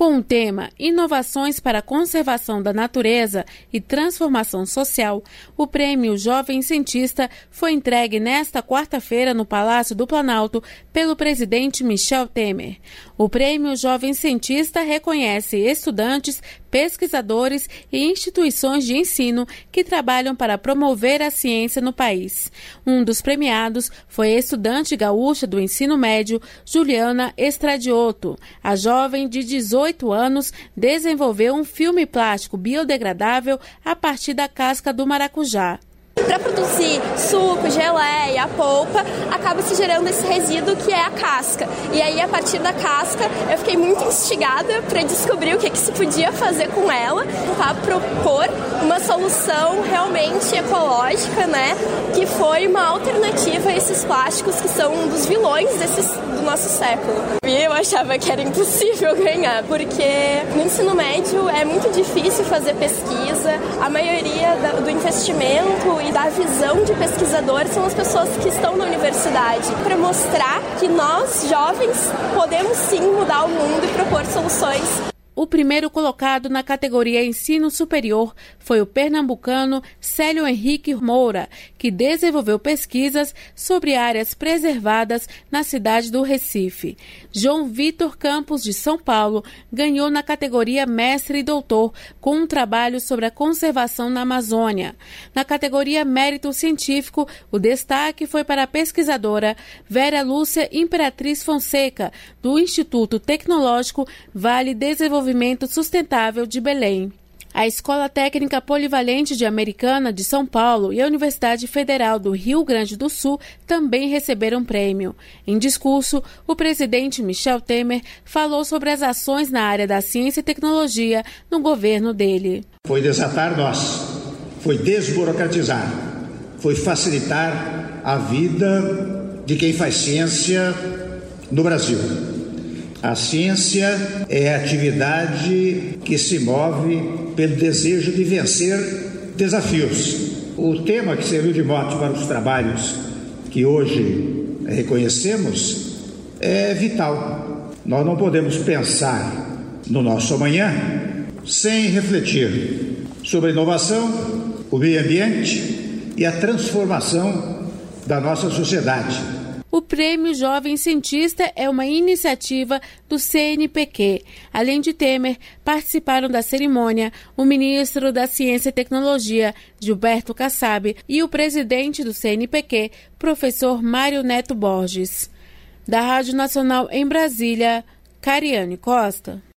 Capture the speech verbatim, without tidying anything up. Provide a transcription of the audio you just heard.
Com o tema Inovações para a Conservação da Natureza e Transformação Social, o Prêmio Jovem Cientista foi entregue nesta quarta-feira no Palácio do Planalto pelo presidente Michel Temer. O Prêmio Jovem Cientista reconhece estudantes, pesquisadores e instituições de ensino que trabalham para promover a ciência no país. Um dos premiados foi a estudante gaúcha do ensino médio, Juliana Estradioto. A jovem de dezoito anos desenvolveu um filme plástico biodegradável a partir da casca do maracujá. Para produzir suco, geleia, polpa, acaba se gerando esse resíduo que é a casca. E aí, a partir da casca, eu fiquei muito instigada para descobrir o que, que se podia fazer com ela, para propor uma solução realmente ecológica, né? Que foi uma alternativa a esses plásticos que são um dos vilões desses, do nosso século. E eu achava que era impossível ganhar, porque no ensino médio é muito difícil fazer pesquisa, a maioria do investimento e da visão de pesquisador são as pessoas que estão na universidade, para mostrar que nós, jovens, podemos sim mudar o mundo e propor soluções. O primeiro colocado na categoria Ensino Superior foi o pernambucano Célio Henrique Moura, que desenvolveu pesquisas sobre áreas preservadas na cidade do Recife. João Vitor Campos, de São Paulo, ganhou na categoria Mestre e Doutor, com um trabalho sobre a conservação na Amazônia. Na categoria Mérito Científico, o destaque foi para a pesquisadora Vera Lúcia Imperatriz Fonseca, do Instituto Tecnológico Vale Desenvolvimento Desenvolvimento Sustentável de Belém. A Escola Técnica Polivalente de Americana de São Paulo e a Universidade Federal do Rio Grande do Sul também receberam prêmio. Em discurso, o presidente Michel Temer falou sobre as ações na área da ciência e tecnologia no governo dele. Foi desatar nós, foi desburocratizar, foi facilitar a vida de quem faz ciência no Brasil. A ciência é a atividade que se move pelo desejo de vencer desafios. O tema que serviu de mote para os trabalhos que hoje reconhecemos é vital. Nós não podemos pensar no nosso amanhã sem refletir sobre a inovação, o meio ambiente e a transformação da nossa sociedade. O Prêmio Jovem Cientista é uma iniciativa do C N P Q. Além de Temer, participaram da cerimônia o ministro da Ciência e Tecnologia, Gilberto Kassab, e o presidente do C N P Q, professor Mário Neto Borges. Da Rádio Nacional em Brasília, Cariane Costa.